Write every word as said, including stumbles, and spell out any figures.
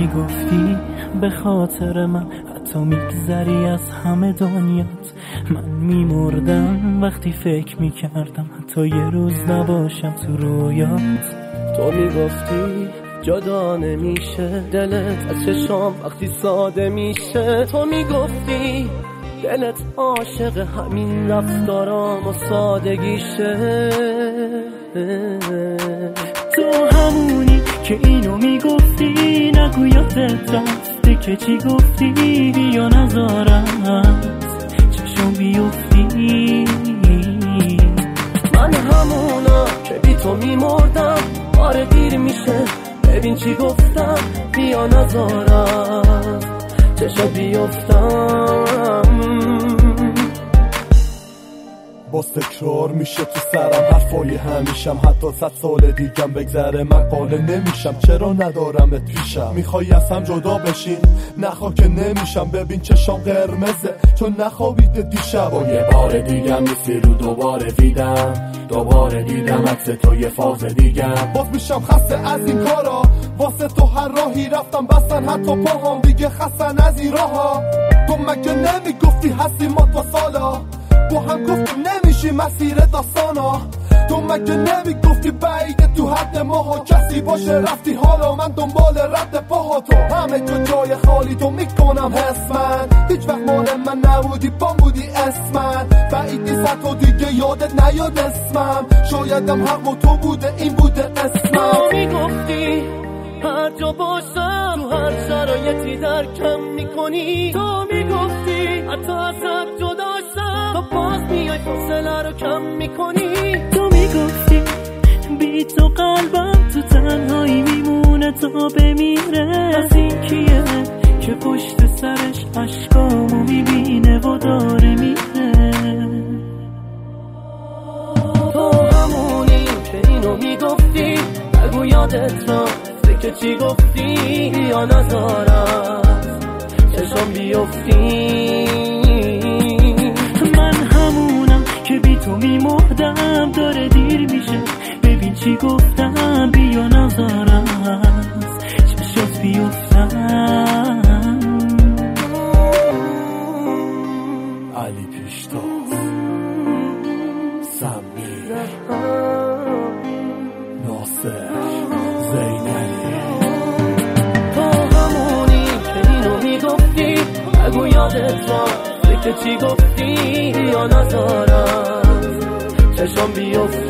میگفتی به خاطر من حتی میگذری از همه دنیات. من میمردم وقتی فکر میکردم حتی یه روز نباشم تو رویات. تو میگفتی جدا نمیشه دلت از چشام وقتی ساده میشه. تو میگفتی دلت عاشق همین رفتارام و سادگیشه. تو همونی که اینو میگفتی نگو یادت رفته که چی گفتی بیا نذارم چشم بیفتی. من همونا که بی تو میمردم آره دیر میشه ببین چی گفتم بیا نذارم چشم بیفتم. باز تکرار میشه تو سرم حرفای همیشم حتی صد سال دیگم بگذره من قانع نمیشم چرا ندارمت پیشم. میخوای از هم جدا بشین نخوا که نمیشم ببین چشام قرمزه چون نخوابیده دیشب. و یه بار دیگم نیستی رو دوباره دیدم دوباره دیدم عکس تو یه فاز دیگم. باز میشم خسته از این کارا واسه تو هر راهی رفتم بستن حتی پاهم دیگه خستن از این راها. تو مگه نمیگفتی هستی ما تا سالا با هم گفتیم نمیشی مسیر داستانا. تو مگه نمیگفتی بعیده تو حد ماها کسی باشه رفتی حالا من دنبال رد پاها. تو همه جو جای خالی تو میکنم حس من هیچ وقت مال من نبودی بام بودی اسمن. بعید نیست تو دیگه یادت نیاد اسمم شایدم حق و تو بوده این بوده اسمم. تو میگفتی هر جا باشم تو هر شرایطی درکم میکنی. تو میگفتی حتی از هم جدا شم تو باز میای فاصله رو کم میکنی. تو میگفتی بی تو قلبم تو تنهایی میمونه تا بمیره. از این کیه که پشت سرش عشقامو میبینه و داره میره. تو همونی که اینو میگفتی نگو یادت رفته که چی گفتی یا نذارم چشم بیفتی. من همونم که بی تو میمردم داره دیر میشه ببین چی گفتم بیا نذارم چشات بیفتم. علی پیشتاز سمیر ناصر زینلی. تو همونی که اینو میگفتی نگو یادت رفته که چی گفتی یا نذارم چشم بیفتی.